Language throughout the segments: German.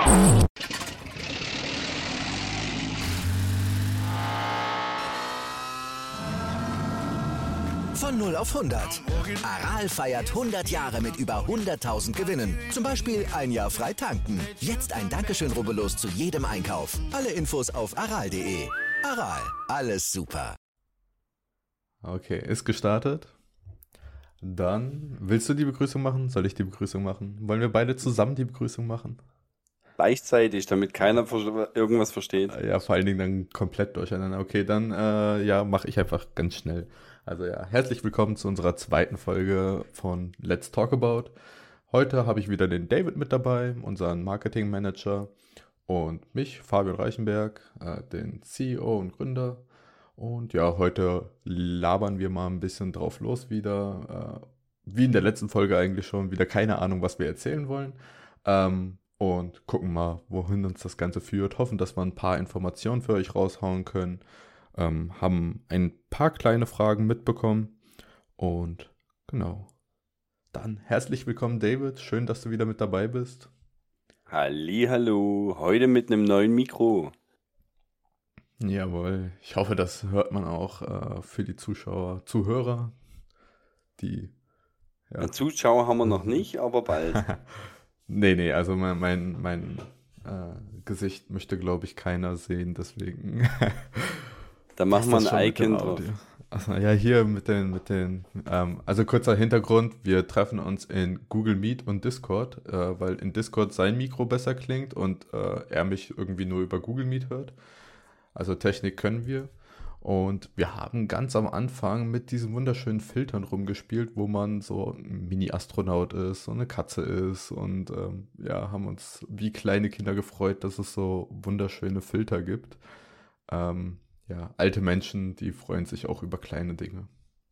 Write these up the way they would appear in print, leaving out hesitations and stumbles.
Von 0 auf 100. Aral feiert 100 Jahre mit über 100.000 Gewinnen. Zum Beispiel ein Jahr frei tanken. Jetzt ein Dankeschön, rubbellos zu jedem Einkauf. Alle Infos auf aral.de. Aral, alles super. Okay, ist gestartet. Dann, willst du die Begrüßung machen? Soll ich die Begrüßung machen? Wollen wir beide zusammen die Begrüßung machen? Gleichzeitig, damit keiner irgendwas versteht. Ja, vor allen Dingen dann komplett durcheinander. Okay, dann mache ich einfach ganz schnell. Also ja, herzlich willkommen zu unserer zweiten Folge von Let's Talk About. Heute habe ich wieder den David mit dabei, unseren Marketing Manager, und mich, Fabian Reichenberg, den CEO und Gründer. Und ja, heute labern wir mal ein bisschen drauf los wieder. Wie in der letzten Folge eigentlich schon, wieder keine Ahnung, was wir erzählen wollen. Und gucken mal, wohin uns das Ganze führt. Hoffen, dass wir ein paar Informationen für euch raushauen können. Haben ein paar kleine Fragen mitbekommen. Und genau. Dann herzlich willkommen, David. Schön, dass du wieder mit dabei bist. Hallihallo, heute mit einem neuen Mikro. Jawohl. Ich hoffe, das hört man auch für die Zuhörer, die... Ja. Zuschauer haben wir noch nicht, aber bald. Nee, also mein Gesicht möchte, glaube ich, keiner sehen, deswegen... Da machen wir ein Icon drauf. Also, ja, hier mit den also kurzer Hintergrund, wir treffen uns in Google Meet und Discord, weil in Discord sein Mikro besser klingt und er mich irgendwie nur über Google Meet hört. Also Technik können wir. Und wir haben ganz am Anfang mit diesen wunderschönen Filtern rumgespielt, wo man so ein Mini-Astronaut ist, so eine Katze ist und haben uns wie kleine Kinder gefreut, dass es so wunderschöne Filter gibt. Alte Menschen, die freuen sich auch über kleine Dinge.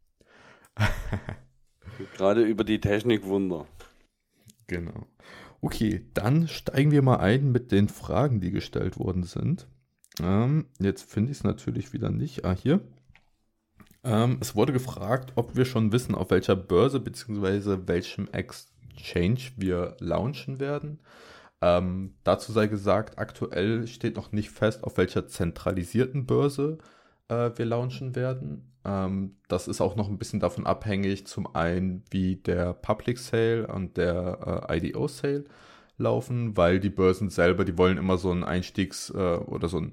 Gerade über die Technikwunder. Genau. Okay, dann steigen wir mal ein mit den Fragen, die gestellt worden sind. Jetzt finde ich es natürlich wieder nicht. Hier. Es wurde gefragt, ob wir schon wissen, auf welcher Börse bzw. welchem Exchange wir launchen werden. Dazu sei gesagt, aktuell steht noch nicht fest, auf welcher zentralisierten Börse wir launchen werden. Das ist auch noch ein bisschen davon abhängig, zum einen, wie der Public Sale und der IDO Sale laufen, weil die Börsen selber, die wollen immer so ein oder so ein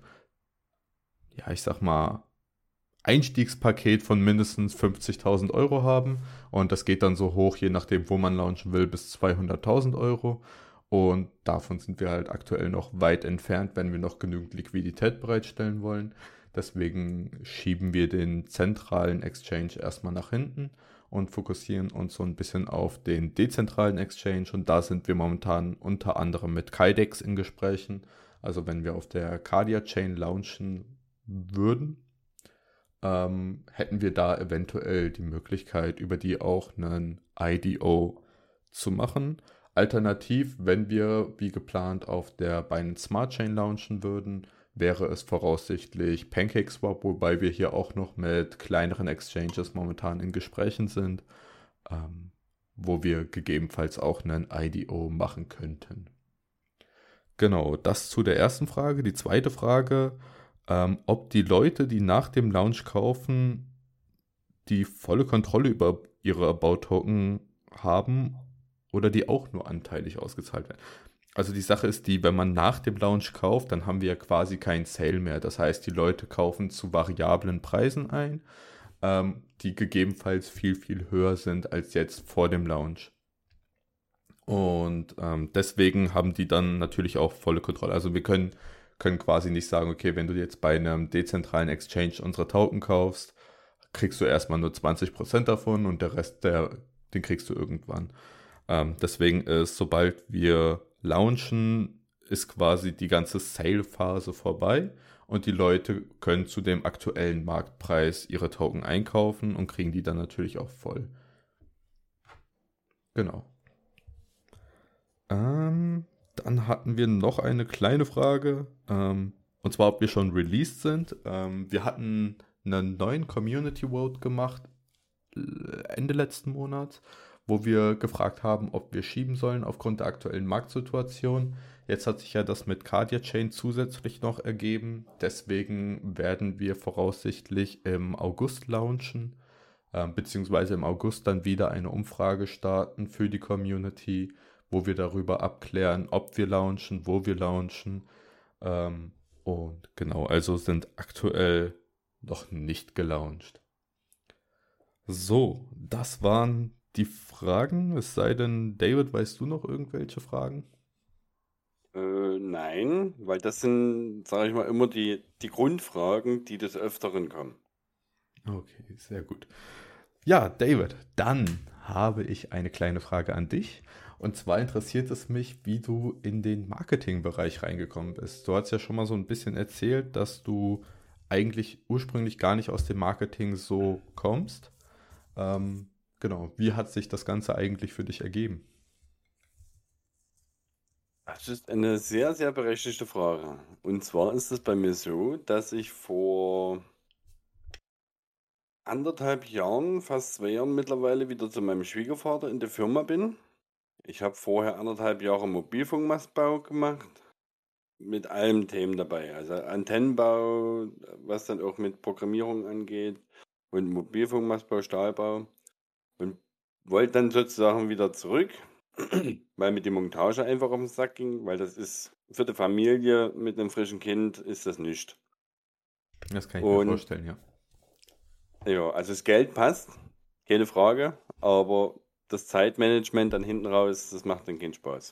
Einstiegspaket von mindestens 50.000 Euro haben, und das geht dann so hoch, je nachdem, wo man launchen will, bis 200.000 Euro. Und davon sind wir halt aktuell noch weit entfernt, wenn wir noch genügend Liquidität bereitstellen wollen. Deswegen schieben wir den zentralen Exchange erstmal nach hinten und fokussieren uns so ein bisschen auf den dezentralen Exchange. Und da sind wir momentan unter anderem mit Kydex in Gesprächen. Also wenn wir auf der Cardia Chain launchen würden, hätten wir da eventuell die Möglichkeit, über die auch einen IDO zu machen. Alternativ, wenn wir wie geplant auf der Binance Smart Chain launchen würden, wäre es voraussichtlich PancakeSwap, wobei wir hier auch noch mit kleineren Exchanges momentan in Gesprächen sind, wo wir gegebenenfalls auch einen IDO machen könnten. Genau, das zu der ersten Frage. Die zweite Frage, ob die Leute, die nach dem Launch kaufen, die volle Kontrolle über ihre About-Token haben oder die auch nur anteilig ausgezahlt werden. Also die Sache ist die, wenn man nach dem Launch kauft, dann haben wir ja quasi keinen Sale mehr. Das heißt, die Leute kaufen zu variablen Preisen ein, die gegebenenfalls viel, viel höher sind als jetzt vor dem Launch. Und deswegen haben die dann natürlich auch volle Kontrolle. Also wir können quasi nicht sagen, okay, wenn du jetzt bei einem dezentralen Exchange unsere Token kaufst, kriegst du erstmal nur 20% davon und der Rest, den kriegst du irgendwann. Deswegen ist, sobald wir launchen, ist quasi die ganze Sale-Phase vorbei und die Leute können zu dem aktuellen Marktpreis ihre Token einkaufen und kriegen die dann natürlich auch voll. Genau. Dann hatten wir noch eine kleine Frage, und zwar, ob wir schon released sind. Wir hatten einen neuen Community Vote gemacht, Ende letzten Monats, wo wir gefragt haben, ob wir schieben sollen aufgrund der aktuellen Marktsituation. Jetzt hat sich ja das mit Cardia Chain zusätzlich noch ergeben. Deswegen werden wir voraussichtlich im August launchen, beziehungsweise im August dann wieder eine Umfrage starten für die Community, wo wir darüber abklären, ob wir launchen, wo wir launchen. Und genau, also sind aktuell noch nicht gelauncht. So, das waren die Fragen. Es sei denn, David, weißt du noch irgendwelche Fragen? Nein, weil das sind, sage ich mal, immer die Grundfragen, die des Öfteren kommen. Okay, sehr gut. Ja, David, dann habe ich eine kleine Frage an dich. Und zwar interessiert es mich, wie du in den Marketingbereich reingekommen bist. Du hast ja schon mal so ein bisschen erzählt, dass du eigentlich ursprünglich gar nicht aus dem Marketing so kommst. Genau, wie hat sich das Ganze eigentlich für dich ergeben? Das ist eine sehr, sehr berechtigte Frage. Und zwar ist es bei mir so, dass ich vor 1,5 Jahren, fast 2 Jahren mittlerweile, wieder zu meinem Schwiegervater in der Firma bin. Ich habe vorher 1,5 Jahre Mobilfunkmastbau gemacht, mit allen Themen dabei. Also Antennenbau, was dann auch mit Programmierung angeht, und Mobilfunkmastbau, Stahlbau. Und wollte dann sozusagen wieder zurück, weil mir die Montage einfach auf den Sack ging, weil das ist für die Familie mit einem frischen Kind ist das nicht. Das kann ich mir Und vorstellen, ja. ja, also das Geld passt, keine Frage, aber das Zeitmanagement dann hinten raus, das macht dann keinen Spaß.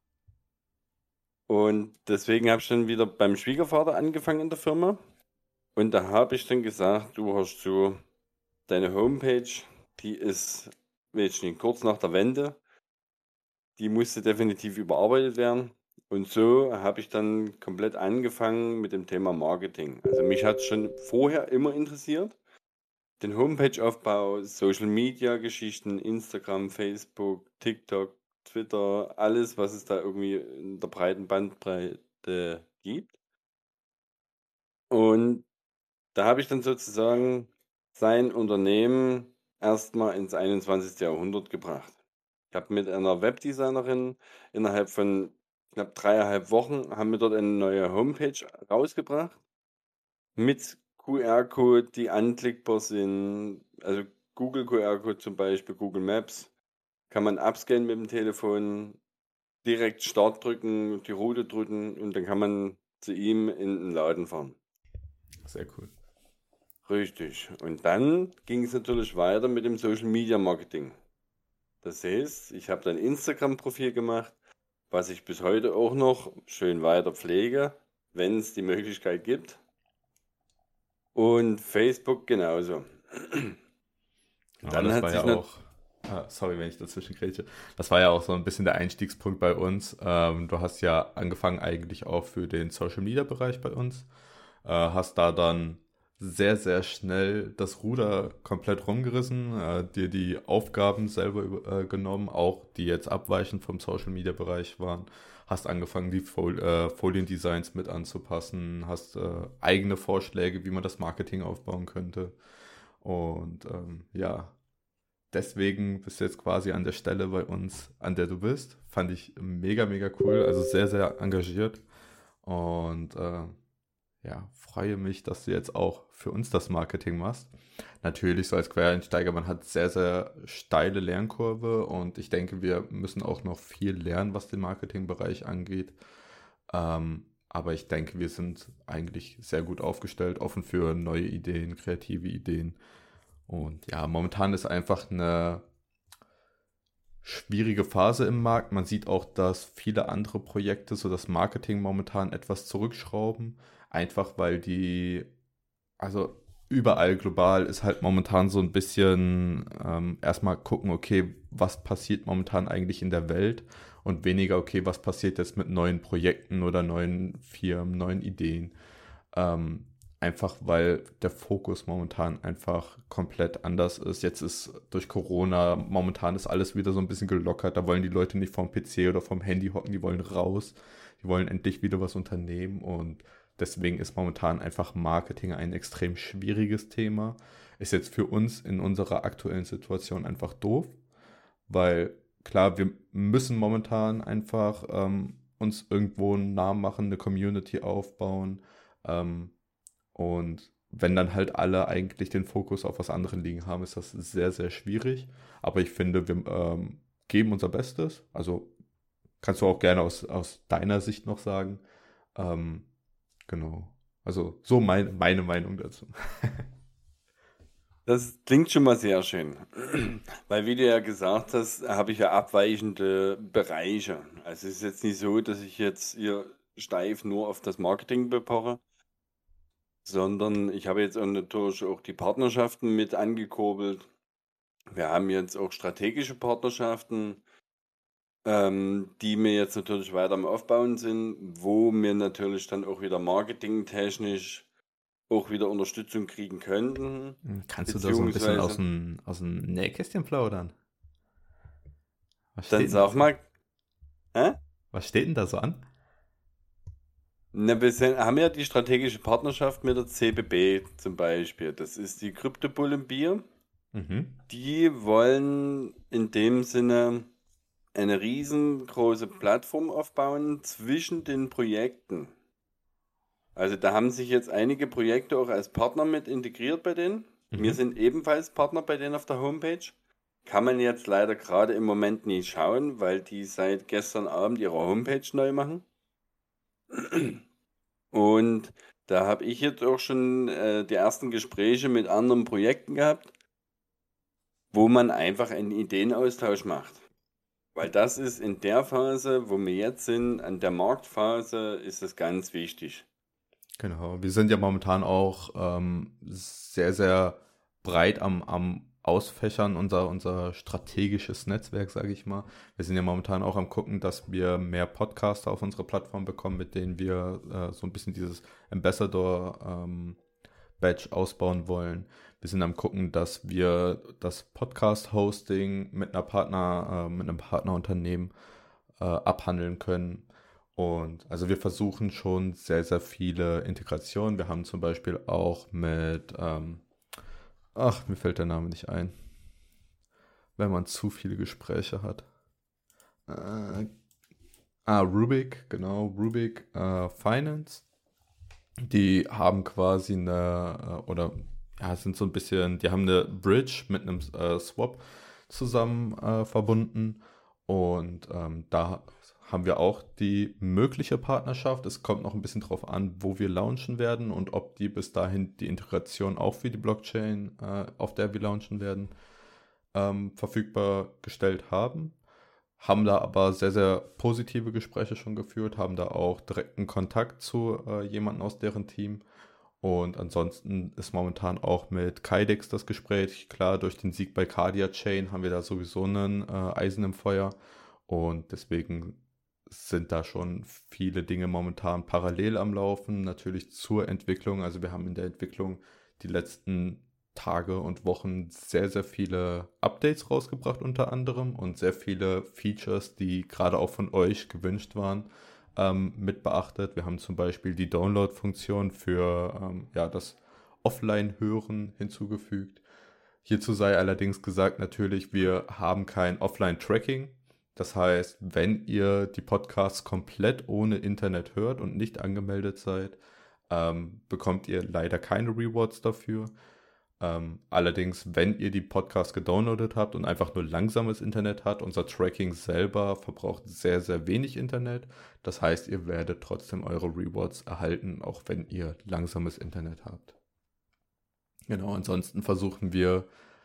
Und deswegen habe ich dann wieder beim Schwiegervater angefangen in der Firma. Und da habe ich dann gesagt, du hast so, deine Homepage, die ist, weiß ich nicht, kurz nach der Wende, die musste definitiv überarbeitet werden. Und so habe ich dann komplett angefangen mit dem Thema Marketing. Also mich hat es schon vorher immer interessiert. Den Homepage-Aufbau, Social-Media-Geschichten, Instagram, Facebook, TikTok, Twitter, alles, was es da irgendwie in der breiten Bandbreite gibt. Und da habe ich dann sozusagen sein Unternehmen erstmal ins 21. Jahrhundert gebracht. Ich habe mit einer Webdesignerin innerhalb von knapp 3,5 Wochen haben wir dort eine neue Homepage rausgebracht mit QR-Code, die anklickbar sind. Also Google QR-Code zum Beispiel, Google Maps, kann man abscannen mit dem Telefon, direkt Start drücken, die Route drücken und dann kann man zu ihm in den Laden fahren. Sehr cool. Richtig. Und dann ging es natürlich weiter mit dem Social Media Marketing. Das heißt, ich habe dann ein Instagram-Profil gemacht, was ich bis heute auch noch schön weiter pflege, wenn es die Möglichkeit gibt. Und Facebook genauso. Aber Dann das hat war sich ja auch, sorry, wenn ich dazwischen grätsche, das war ja auch so ein bisschen der Einstiegspunkt bei uns. Du hast ja angefangen eigentlich auch für den Social Media Bereich bei uns, hast da dann sehr, sehr schnell das Ruder komplett rumgerissen, dir die Aufgaben selber genommen, auch die jetzt abweichend vom Social Media Bereich waren. Hast angefangen, die Foliendesigns mit anzupassen, hast eigene Vorschläge, wie man das Marketing aufbauen könnte. Und ja, deswegen bist du jetzt quasi an der Stelle bei uns, an der du bist. Fand ich mega, mega cool, also sehr, sehr engagiert. Und ja, freue mich, dass du jetzt auch für uns das Marketing machst. Natürlich, so als Quereinsteiger, man hat sehr, sehr steile Lernkurve und ich denke, wir müssen auch noch viel lernen, was den Marketingbereich angeht. Aber ich denke, wir sind eigentlich sehr gut aufgestellt, offen für neue Ideen, kreative Ideen. Und ja, momentan ist einfach eine schwierige Phase im Markt. Man sieht auch, dass viele andere Projekte so das Marketing momentan etwas zurückschrauben. Einfach weil also überall global ist halt momentan so ein bisschen erstmal gucken, okay, was passiert momentan eigentlich in der Welt und weniger, okay, was passiert jetzt mit neuen Projekten oder neuen Firmen, neuen Ideen. Einfach weil der Fokus momentan einfach komplett anders ist. Jetzt ist durch Corona, momentan ist alles wieder so ein bisschen gelockert. Da wollen die Leute nicht vom PC oder vom Handy hocken, die wollen raus. Die wollen endlich wieder was unternehmen und deswegen ist momentan einfach Marketing ein extrem schwieriges Thema. Ist jetzt für uns in unserer aktuellen Situation einfach doof, weil klar, wir müssen momentan einfach uns irgendwo einen Namen machen, eine Community aufbauen, und wenn dann halt alle eigentlich den Fokus auf was anderes liegen haben, ist das sehr, sehr schwierig. Aber ich finde, wir geben unser Bestes. Also kannst du auch gerne aus deiner Sicht noch sagen. Ähm, genau. Also so meine Meinung dazu. Das klingt schon mal sehr schön. Weil, wie du ja gesagt hast, habe ich ja abweichende Bereiche. Also es ist jetzt nicht so, dass ich jetzt hier steif nur auf das Marketing bepoche, sondern ich habe jetzt auch natürlich auch die Partnerschaften mit angekurbelt. Wir haben jetzt auch strategische Partnerschaften, die mir jetzt natürlich weiter am Aufbauen sind, wo wir natürlich dann auch wieder marketingtechnisch auch wieder Unterstützung kriegen könnten, Kannst du da so ein bisschen beziehungsweise, aus dem Nähkästchen plaudern? Was dann steht denn da sag so? mal, hä? Was steht denn da so an? Na, haben ja die strategische Partnerschaft mit der CBB zum Beispiel. Das ist die Kryptobull im Bier. Mhm. Die wollen in dem Sinne eine riesengroße Plattform aufbauen zwischen den Projekten. Also da haben sich jetzt einige Projekte auch als Partner mit integriert bei denen. Wir Mhm. sind ebenfalls Partner bei denen auf der Homepage. Kann man jetzt leider gerade im Moment nicht schauen, weil die seit gestern Abend ihre Homepage neu machen. Und da habe ich jetzt auch schon die ersten Gespräche mit anderen Projekten gehabt, wo man einfach einen Ideenaustausch macht. Weil das ist in der Phase, wo wir jetzt sind, an der Marktphase, ist das ganz wichtig. Genau, wir sind ja momentan auch sehr, sehr breit am Ausfächern, unser strategisches Netzwerk, sage ich mal. Wir sind ja momentan auch am gucken, dass wir mehr Podcaster auf unsere Plattform bekommen, mit denen wir so ein bisschen dieses Ambassador-Badge ausbauen wollen. Wir sind am gucken, dass wir das Podcast-Hosting mit einem Partnerunternehmen abhandeln können. Und also wir versuchen schon sehr, sehr viele Integrationen. Wir haben zum Beispiel auch mit, mir fällt der Name nicht ein, wenn man zu viele Gespräche hat. Äh, Rubik, genau, Rubik Finance. Die haben quasi oder ja, sind so ein bisschen, die haben eine Bridge mit einem Swap zusammen verbunden. Und da haben wir auch die mögliche Partnerschaft. Es kommt noch ein bisschen drauf an, wo wir launchen werden und ob die bis dahin die Integration auch für die Blockchain, auf der wir launchen werden, verfügbar gestellt haben. Haben da aber sehr, sehr positive Gespräche schon geführt, haben da auch direkten Kontakt zu jemandem aus deren Team. Und ansonsten ist momentan auch mit Kydex das Gespräch. Klar, durch den Sieg bei Cardia Chain haben wir da sowieso einen Eisen im Feuer. Und deswegen sind da schon viele Dinge momentan parallel am Laufen. Natürlich zur Entwicklung. Also wir haben in der Entwicklung die letzten Tage und Wochen sehr, sehr viele Updates rausgebracht unter anderem und sehr viele Features, die gerade auch von euch gewünscht waren, mit beachtet. Wir haben zum Beispiel die Download-Funktion für das Offline-Hören hinzugefügt. Hierzu sei allerdings gesagt, natürlich, wir haben kein Offline-Tracking. Das heißt, wenn ihr die Podcasts komplett ohne Internet hört und nicht angemeldet seid, bekommt ihr leider keine Rewards dafür. Allerdings, wenn ihr die Podcasts gedownloadet habt und einfach nur langsames Internet habt, unser Tracking selber verbraucht sehr, sehr wenig Internet. Das heißt, ihr werdet trotzdem eure Rewards erhalten, auch wenn ihr langsames Internet habt. Genau, ansonsten versuchen wir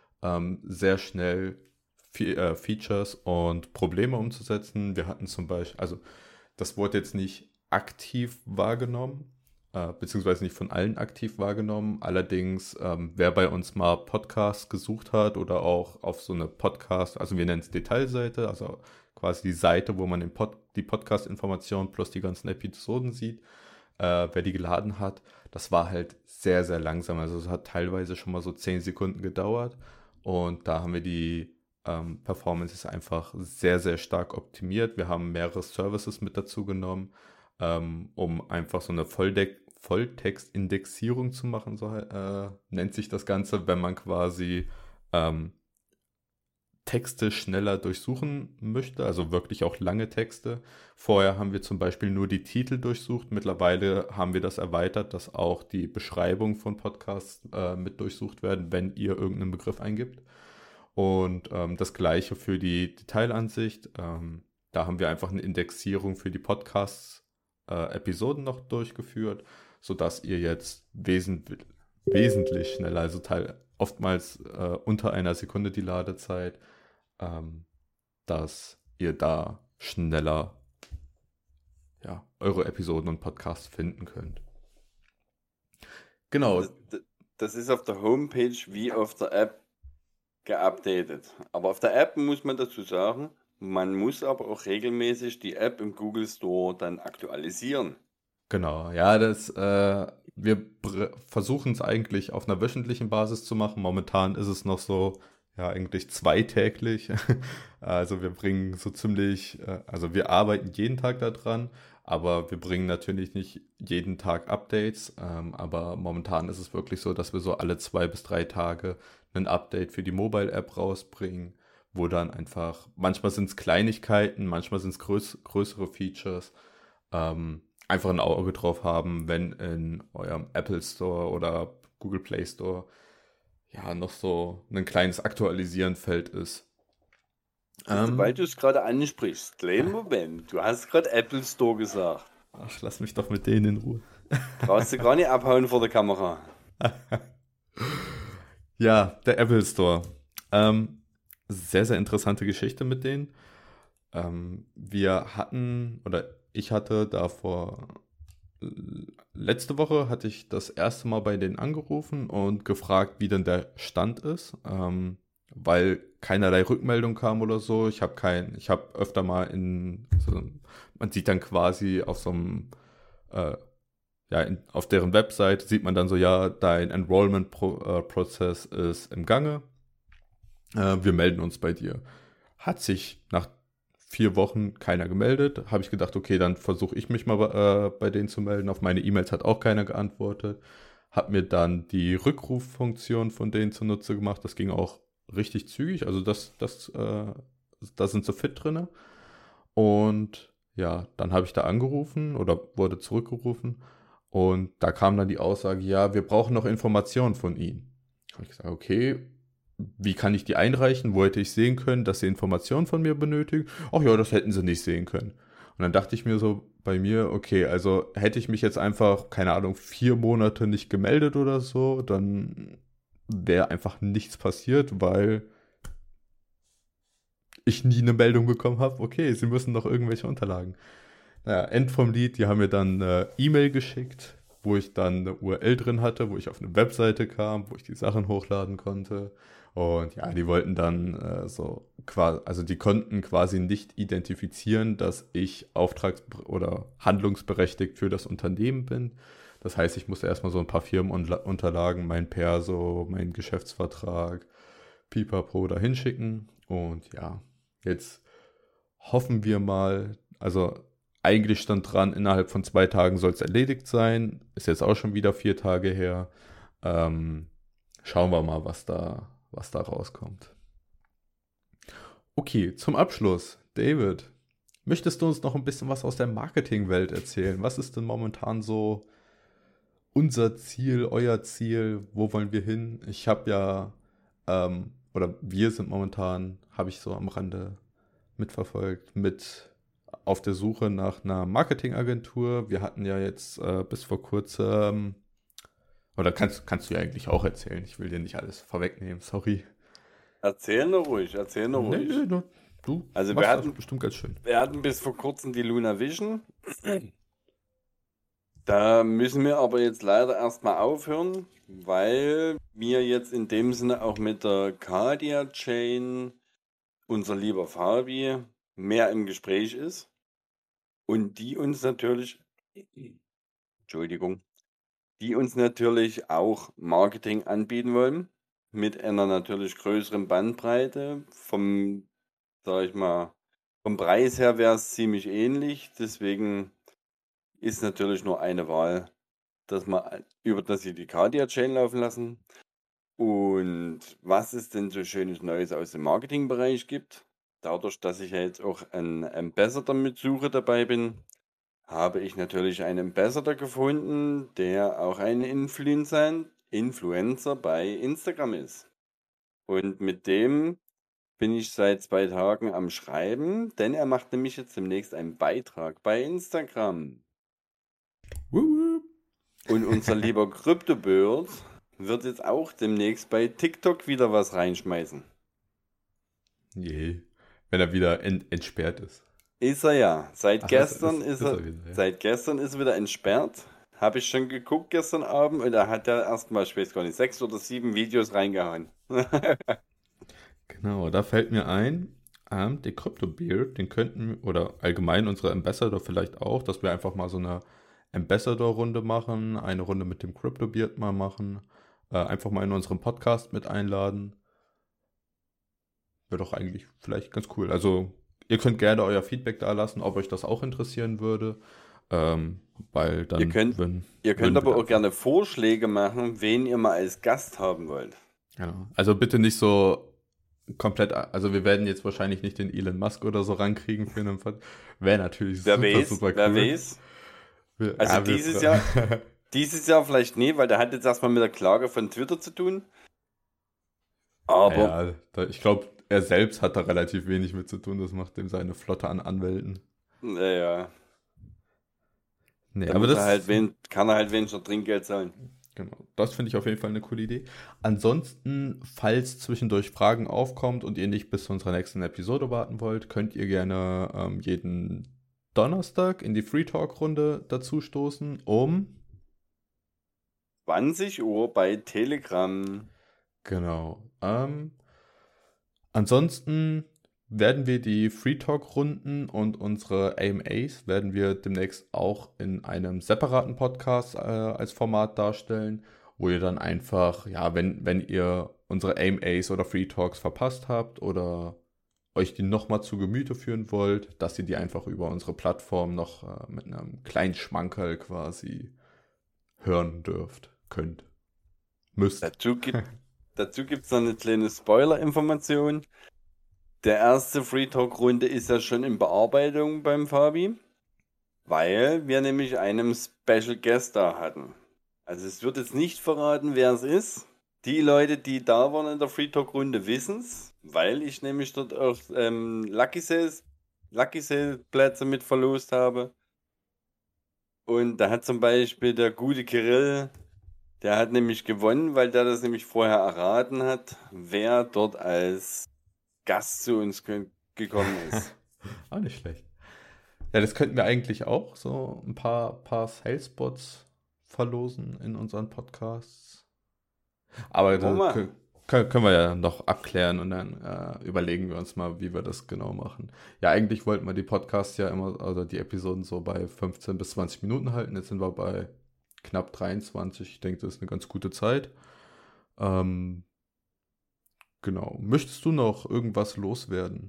sehr schnell Features und Probleme umzusetzen. Wir hatten zum Beispiel, also das wurde jetzt nicht aktiv wahrgenommen, beziehungsweise nicht von allen aktiv wahrgenommen. Allerdings, wer bei uns mal Podcasts gesucht hat oder auch auf so eine Podcast, also wir nennen es Detailseite, also quasi die Seite, wo man die Podcast-Informationen plus die ganzen Episoden sieht, wer die geladen hat, das war halt sehr, sehr langsam. Also es hat teilweise schon mal so 10 Sekunden gedauert und da haben wir die Performance ist einfach sehr, sehr stark optimiert. Wir haben mehrere Services mit dazu genommen, um einfach so eine Volltextindexierung zu machen, so nennt sich das Ganze, wenn man quasi Texte schneller durchsuchen möchte, also wirklich auch lange Texte. Vorher haben wir zum Beispiel nur die Titel durchsucht. Mittlerweile haben wir das erweitert, dass auch die Beschreibung von Podcasts mit durchsucht werden, wenn ihr irgendeinen Begriff eingibt. Und das gleiche für die Detailansicht. Da haben wir einfach eine Indexierung für die Podcasts-Episoden noch durchgeführt, sodass ihr jetzt wesentlich schneller, also oftmals unter einer Sekunde die Ladezeit, dass ihr da schneller eure Episoden und Podcasts finden könnt. Genau. Das ist auf der Homepage wie auf der App geupdatet. Aber auf der App muss man dazu sagen, man muss aber auch regelmäßig die App im Google Store dann aktualisieren. Genau, ja, wir versuchen es eigentlich auf einer wöchentlichen Basis zu machen. Momentan ist es noch so, ja, eigentlich zweitäglich. Also wir bringen so ziemlich, also wir arbeiten jeden Tag daran, aber wir bringen natürlich nicht jeden Tag Updates. Aber momentan ist es wirklich so, dass wir so alle 2 bis 3 Tage ein Update für die Mobile-App rausbringen, wo dann einfach, manchmal sind es Kleinigkeiten, manchmal sind es größere Features. Einfach ein Auge drauf haben, wenn in eurem Apple Store oder Google Play Store ja noch so ein kleines Aktualisieren-Feld ist. Weil du es gerade ansprichst, kleinen Moment, du hast gerade Apple Store gesagt. Ach, lass mich doch mit denen in Ruhe. Brauchst du gar nicht abhauen vor der Kamera. Ja, der Apple Store. Sehr, sehr interessante Geschichte mit denen. Ich hatte letzte Woche hatte ich das erste Mal bei denen angerufen und gefragt, wie denn der Stand ist, weil keinerlei Rückmeldung kam oder so. Ich habe öfter mal man sieht dann quasi auf so einem, auf deren Website sieht man dann so, ja, dein Enrollment-Prozess ist im Gange. Wir melden uns bei dir. Hat sich nach 4 Wochen keiner gemeldet. Habe ich gedacht, okay, dann versuche ich mich mal bei denen zu melden. Auf meine E-Mails hat auch keiner geantwortet. Habe mir dann die Rückruffunktion von denen zunutze gemacht. Das ging auch richtig zügig. Also da sind sie fit drin. Und ja, dann habe ich da angerufen oder wurde zurückgerufen. Und da kam dann die Aussage, ja, wir brauchen noch Informationen von Ihnen. Habe ich gesagt, okay, wie kann ich die einreichen? Wo hätte ich sehen können, dass sie Informationen von mir benötigen? Ach ja, das hätten sie nicht sehen können. Und dann dachte ich mir so bei mir, okay, also hätte ich mich jetzt einfach, keine Ahnung, 4 Monate nicht gemeldet oder so, dann wäre einfach nichts passiert, weil ich nie eine Meldung bekommen habe, okay, sie müssen noch irgendwelche Unterlagen. Naja, End vom Lied, die haben mir dann eine E-Mail geschickt, wo ich dann eine URL drin hatte, wo ich auf eine Webseite kam, wo ich die Sachen hochladen konnte. Und ja, die wollten dann also die konnten quasi nicht identifizieren, dass ich oder handlungsberechtigt für das Unternehmen bin. Das heißt, ich musste erstmal so ein paar Firmenunterlagen, mein Perso, mein Geschäftsvertrag, Pipapo da hinschicken. Und ja, jetzt hoffen wir mal, also eigentlich stand dran, innerhalb von 2 Tagen soll es erledigt sein. Ist jetzt auch schon wieder 4 Tage her. Schauen wir mal, was da rauskommt. Okay, zum Abschluss. David, möchtest du uns noch ein bisschen was aus der Marketingwelt erzählen? Was ist denn momentan so unser Ziel, euer Ziel? Wo wollen wir hin? Ich habe ja, oder wir sind momentan, habe ich so am Rande mitverfolgt, auf der Suche nach einer Marketingagentur. Wir hatten ja jetzt bis vor kurzem, oder kannst du ja eigentlich auch erzählen. Ich will dir nicht alles vorwegnehmen, sorry. Erzähl nur ruhig. Nee, du Also machst das bestimmt ganz schön. Wir hatten bis vor kurzem die Luna Vision. Da müssen wir aber jetzt leider erstmal aufhören, weil wir jetzt in dem Sinne auch mit der Cardia Chain, unser lieber Fabi, mehr im Gespräch ist. Und die uns natürlich auch Marketing anbieten wollen. Mit einer natürlich größeren Bandbreite. Vom Preis her wäre es ziemlich ähnlich. Deswegen ist natürlich nur eine Wahl, dass sie die Cardia Chain laufen lassen. Und was es denn so schönes Neues aus dem Marketingbereich gibt, dadurch, dass ich ja jetzt auch ein Ambassador mit Suche dabei bin, habe ich natürlich einen Ambassador gefunden, der auch ein Influencer bei Instagram ist. Und mit dem bin ich seit 2 Tagen am Schreiben, denn er macht nämlich jetzt demnächst einen Beitrag bei Instagram. Und unser lieber CryptoBird wird jetzt auch demnächst bei TikTok wieder was reinschmeißen. Je, wenn er wieder entsperrt ist. Ist er ja. Seit gestern ist er wieder entsperrt. Habe ich schon geguckt gestern Abend und er hat ja erstmal, ich weiß gar nicht, 6 oder 7 Videos reingehauen. Genau, da fällt mir ein, den CryptoBeard, den könnten, oder allgemein unsere Ambassador vielleicht auch, dass wir einfach mal so eine Ambassador-Runde machen, eine Runde mit dem CryptoBeard mal machen, einfach mal in unserem Podcast mit einladen. Wäre doch eigentlich vielleicht ganz cool. Also ihr könnt gerne euer Feedback da lassen, ob euch das auch interessieren würde, weil dann... Ihr könnt aber auch gerne Vorschläge machen, wen ihr mal als Gast haben wollt. Genau. Also bitte nicht so komplett, also wir werden jetzt wahrscheinlich nicht den Elon Musk oder so rankriegen für einen Pod. Wäre natürlich super cool. Wer weiß. Also dieses Jahr vielleicht nie, weil der hat jetzt erstmal mit der Klage von Twitter zu tun. Aber ich glaube, er selbst hat da relativ wenig mit zu tun. Das macht ihm seine Flotte an Anwälten. Naja. Nee, aber das kann er halt weniger Trinkgeld zahlen. Genau, das finde ich auf jeden Fall eine coole Idee. Ansonsten, falls zwischendurch Fragen aufkommt und ihr nicht bis zu unserer nächsten Episode warten wollt, könnt ihr gerne jeden Donnerstag in die Free Talk Runde dazu stoßen um 20 Uhr bei Telegram. Genau. Ansonsten werden wir die Free Talk Runden und unsere AMAs werden wir demnächst auch in einem separaten Podcast als Format darstellen, wo ihr dann einfach, ja, wenn ihr unsere AMAs oder Free Talks verpasst habt oder euch die nochmal zu Gemüte führen wollt, dass ihr die einfach über unsere Plattform noch mit einem kleinen Schmankerl quasi hören müsst. Dazu gibt es noch eine kleine Spoiler-Information. Der erste Free Talk Runde ist ja schon in Bearbeitung beim Fabi, weil wir nämlich einen Special Guest da hatten. Also es wird jetzt nicht verraten, wer es ist. Die Leute, die da waren in der Free Talk Runde, wissen es, weil ich nämlich dort auch Lucky Sales Plätze mit verlost habe. Und da hat zum Beispiel der gute Kirill, der hat nämlich gewonnen, weil der das nämlich vorher erraten hat, wer dort als Gast zu uns gekommen ist. Auch nicht schlecht. Ja, das könnten wir eigentlich auch, so ein paar Sales-Spots verlosen in unseren Podcasts. Aber dann können wir ja noch abklären und dann überlegen wir uns mal, wie wir das genau machen. Ja, eigentlich wollten wir die Podcasts ja immer, also die Episoden so bei 15 bis 20 Minuten halten. Jetzt sind wir bei knapp 23. Ich denke, das ist eine ganz gute Zeit. Genau. Möchtest du noch irgendwas loswerden?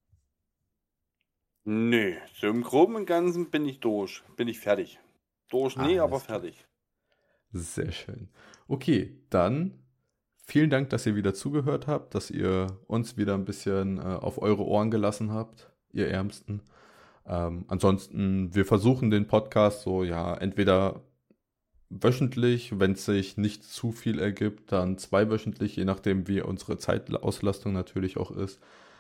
Nö, so im Groben und Ganzen bin ich durch. Bin ich fertig. Aber fertig. Sehr schön. Okay, dann vielen Dank, dass ihr wieder zugehört habt, dass ihr uns wieder ein bisschen auf eure Ohren gelassen habt, ihr Ärmsten. Ansonsten, wir versuchen den Podcast so, ja, entweder wöchentlich, wenn es sich nicht zu viel ergibt, dann 2-wöchentlich, je nachdem wie unsere Zeitauslastung natürlich auch ist.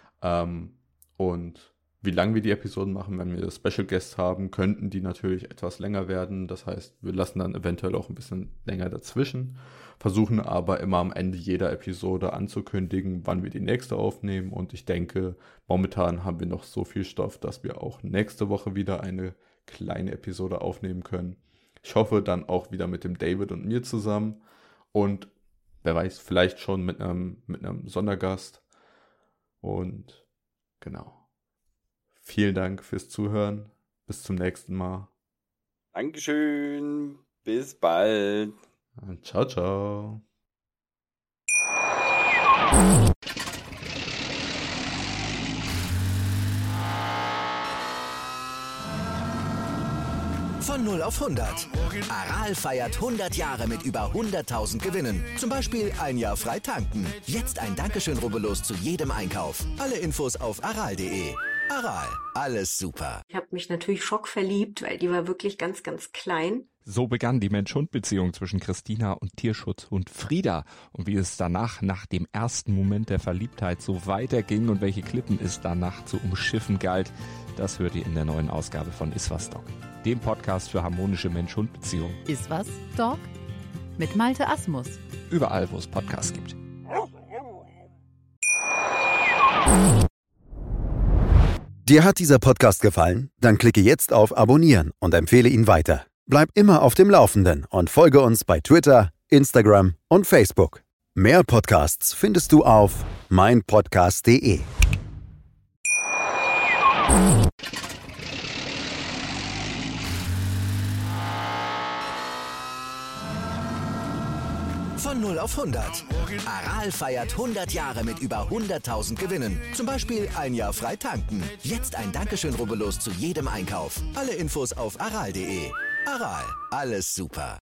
Und wie lang wir die Episoden machen, wenn wir Special Guests haben, könnten die natürlich etwas länger werden. Das heißt, wir lassen dann eventuell auch ein bisschen länger dazwischen, versuchen aber immer am Ende jeder Episode anzukündigen, wann wir die nächste aufnehmen. Und ich denke, momentan haben wir noch so viel Stoff, dass wir auch nächste Woche wieder eine kleine Episode aufnehmen können. Ich hoffe dann auch wieder mit dem David und mir zusammen und wer weiß, vielleicht schon mit einem Sondergast. Und genau. Vielen Dank fürs Zuhören. Bis zum nächsten Mal. Dankeschön. Bis bald. Und ciao, ciao. Von 0 auf 100. Aral feiert 100 Jahre mit über 100.000 Gewinnen. Zum Beispiel ein Jahr frei tanken. Jetzt ein Dankeschön, rubbellos zu jedem Einkauf. Alle Infos auf aral.de. Aral, alles super. Ich habe mich natürlich schockverliebt, weil die war wirklich ganz, ganz klein. So begann die Mensch-Hund-Beziehung zwischen Christina und Tierschutzhund Frieda. Und wie es danach, nach dem ersten Moment der Verliebtheit, so weiterging und welche Klippen es danach zu umschiffen galt, das hört ihr in der neuen Ausgabe von Iswas Dog, dem Podcast für harmonische Mensch-Hund-Beziehungen. Iswas Dog mit Malte Asmus. Überall, wo es Podcasts gibt. Dir hat dieser Podcast gefallen? Dann klicke jetzt auf Abonnieren und empfehle ihn weiter. Bleib immer auf dem Laufenden und folge uns bei Twitter, Instagram und Facebook. Mehr Podcasts findest du auf meinpodcast.de. Von 0 auf 100. Aral feiert 100 Jahre mit über 100.000 Gewinnen. Zum Beispiel ein Jahr frei tanken. Jetzt ein Dankeschön, rubbellos zu jedem Einkauf. Alle Infos auf aral.de. Aral, alles super.